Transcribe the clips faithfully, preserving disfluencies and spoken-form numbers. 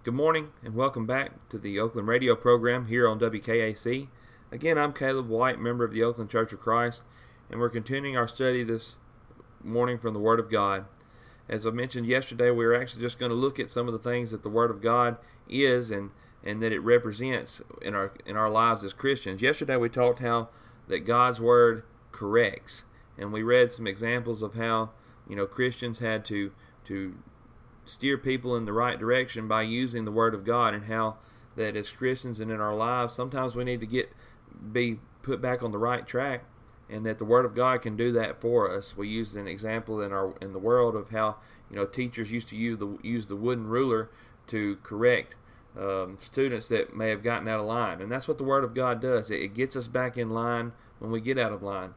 Good morning and welcome back to the Oakland radio program here on W K A C. Again, I'm Caleb White, member of the Oakland Church of Christ, and we're continuing our study this morning from the Word of God. As I mentioned yesterday, we were actually just going to look at some of the things that the Word of God is and, and that it represents in our in our lives as Christians. Yesterday we talked how that God's Word corrects, and we read some examples of how you know Christians had to to steer people in the right direction by using the Word of God, and how that as Christians and in our lives sometimes we need to get be put back on the right track, and that the Word of God can do that for us. We used an example in our in the world of how you know teachers used to use the use the wooden ruler to correct um, students that may have gotten out of line, and that's what the Word of God does. It, it gets us back in line when we get out of line.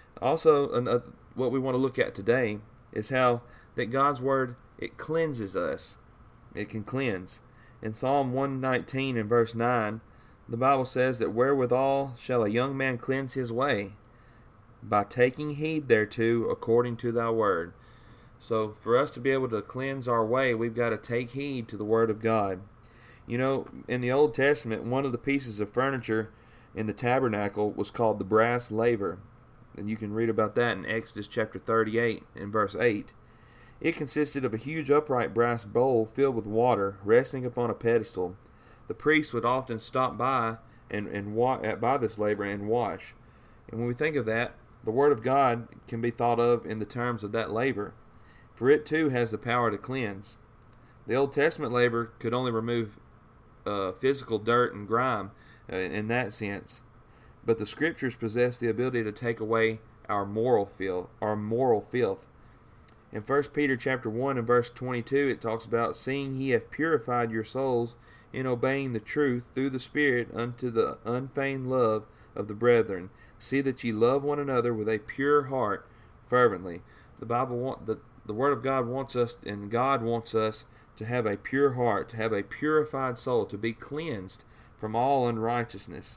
Also, another, what we want to look at today is how that God's Word, it cleanses us. It can cleanse. In Psalm one nineteen and verse nine, the Bible says that wherewithal shall a young man cleanse his way? By taking heed thereto according to thy word. So for us to be able to cleanse our way, we've got to take heed to the Word of God. You know, in the Old Testament, one of the pieces of furniture in the tabernacle was called the brass laver. And you can read about that in Exodus chapter thirty-eight and verse eight. It consisted of a huge upright brass bowl filled with water resting upon a pedestal. The priest would often stop by and, and wa- by this laver and wash. And when we think of that, the Word of God can be thought of in the terms of that laver, for it too has the power to cleanse. The Old Testament laver could only remove uh, physical dirt and grime uh, in that sense, but the Scriptures possess the ability to take away our moral filth, our moral filth. In First Peter chapter one and verse twenty-two, it talks about, seeing ye have purified your souls in obeying the truth through the Spirit unto the unfeigned love of the brethren. See that ye love one another with a pure heart fervently. The Bible want the, the Word of God wants us, and God wants us to have a pure heart, to have a purified soul, to be cleansed from all unrighteousness.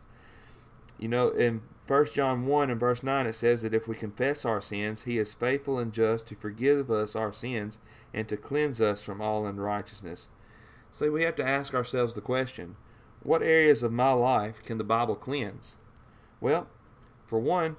You know, in First John one and verse nine, it says that if we confess our sins, He is faithful and just to forgive us our sins and to cleanse us from all unrighteousness. So we have to ask ourselves the question, what areas of my life can the Bible cleanse? Well, for one,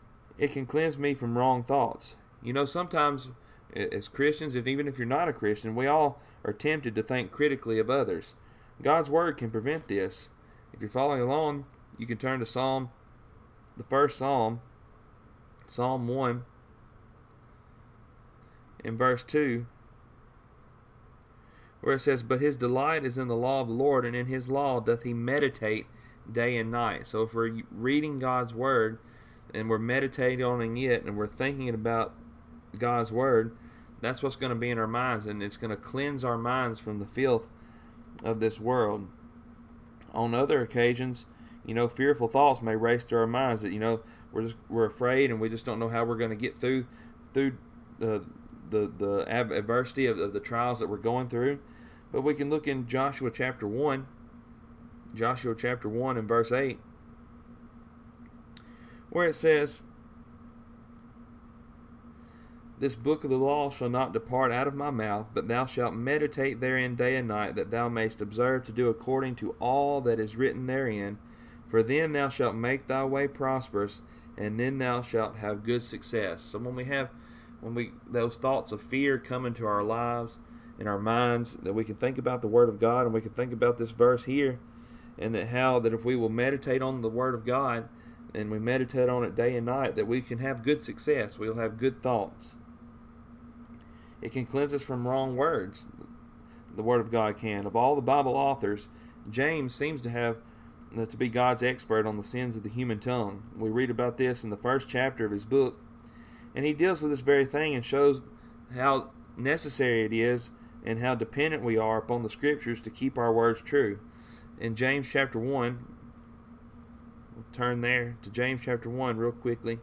it can cleanse me from wrong thoughts. You know, sometimes as Christians, and even if you're not a Christian, we all are tempted to think critically of others. God's Word can prevent this. If you're following along, you can turn to Psalm, the first Psalm, Psalm one, in verse two, where it says, but his delight is in the law of the Lord, and in his law doth he meditate day and night. So if we're reading God's Word, and we're meditating on it, and we're thinking about God's Word, that's what's going to be in our minds, and it's going to cleanse our minds from the filth of this world. On other occasions, you know, fearful thoughts may race through our minds that, you know, we're just, we're afraid and we just don't know how we're going to get through through uh, the the adversity of, of the trials that we're going through. But we can look in Joshua chapter one, Joshua chapter one and verse eight, where it says, this book of the law shall not depart out of my mouth, but thou shalt meditate therein day and night, that thou mayst observe to do according to all that is written therein. For then thou shalt make thy way prosperous, and then thou shalt have good success. So when we have, when we those thoughts of fear come into our lives, in our minds, that we can think about the Word of God, and we can think about this verse here, and that how that if we will meditate on the Word of God, and we meditate on it day and night, that we can have good success. We'll have good thoughts. It can cleanse us from wrong words. The Word of God can. Of all the Bible authors, James seems to have to be God's expert on the sins of the human tongue. We read about this in the first chapter of his book, and he deals with this very thing and shows how necessary it is and how dependent we are upon the Scriptures to keep our words true. In James chapter one, we'll turn there to James chapter one real quickly,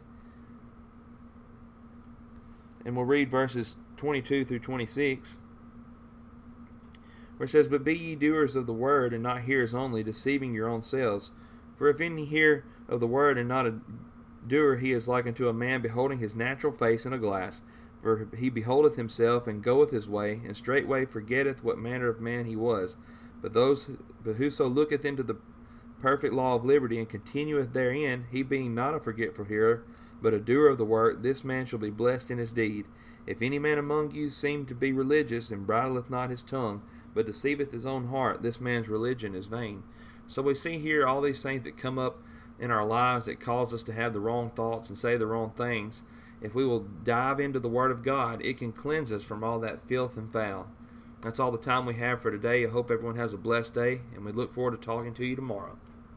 and we'll read verses twenty-two through twenty-six, where it says, but be ye doers of the word, and not hearers only, deceiving your own selves. For if any hear of the word and not a doer, he is like unto a man beholding his natural face in a glass. For he beholdeth himself, and goeth his way, and straightway forgetteth what manner of man he was. But those, but whoso looketh into the perfect law of liberty, and continueth therein, he being not a forgetful hearer, but a doer of the work, this man shall be blessed in his deed. If any man among you seem to be religious, and bridleth not his tongue, but deceiveth his own heart, this man's religion is vain. So we see here all these things that come up in our lives that cause us to have the wrong thoughts and say the wrong things. If we will dive into the Word of God, it can cleanse us from all that filth and foul. That's all the time we have for today. I hope everyone has a blessed day, and we look forward to talking to you tomorrow.